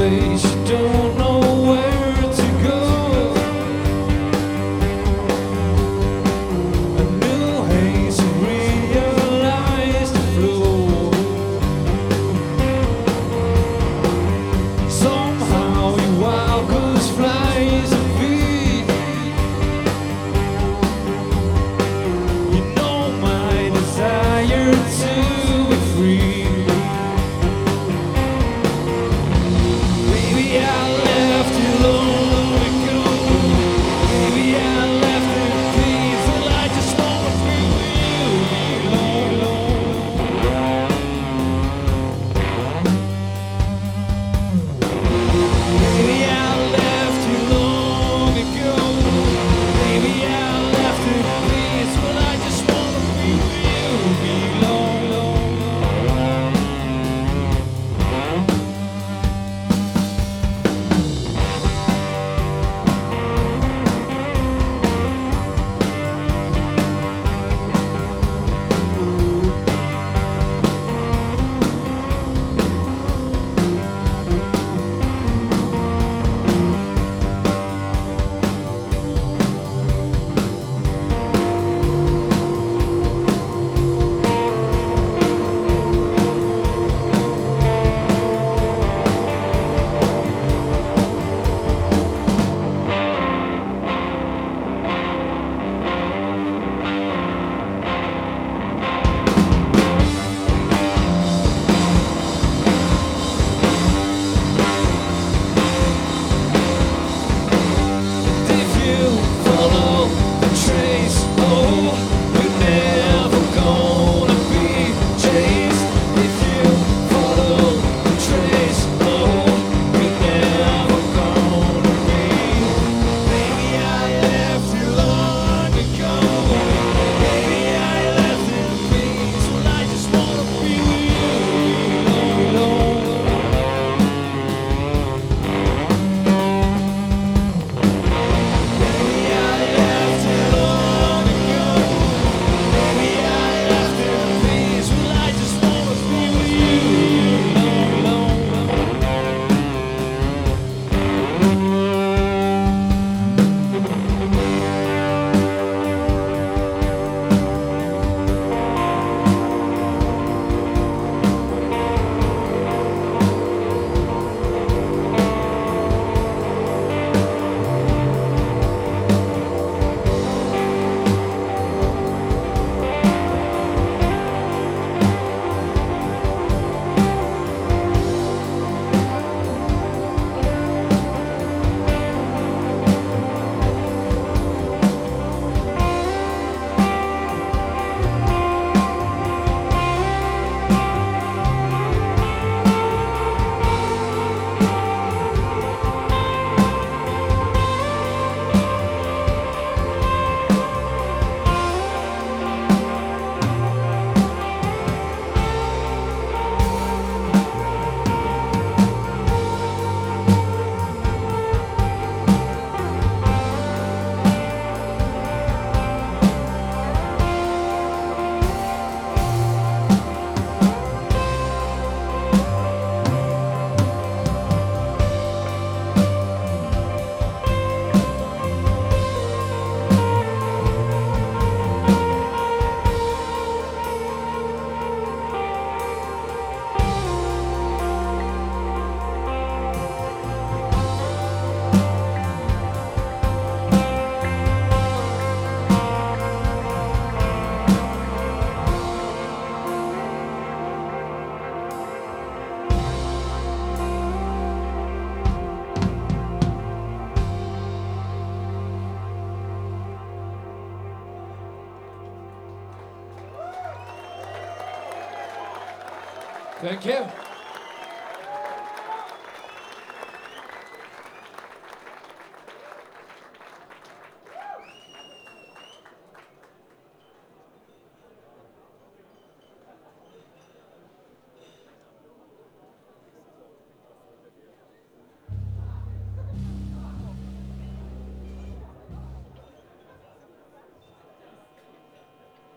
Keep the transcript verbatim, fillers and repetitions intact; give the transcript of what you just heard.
place, you don't know where to go. A new haze, you realize the flow. Somehow your wild goose flies a feet. You know my desire to be free. Baby, I left you long ago. Baby, I left in peace. Well, I just wanna be with you, long, long. Baby, I left you long ago. Baby, I left in peace. Well, I just wanna be with you, long, long. If you follow the trace, oh, we're never gonna be chased. If you follow the trace, oh, we're never gonna be. Baby, I left you long ago. Baby, I left in peace. Well, I just wanna be with you, long, long. Baby, I left you long ago. Baby, I left in peace. Well, I just wanna be with you, long, long, long. Thank you.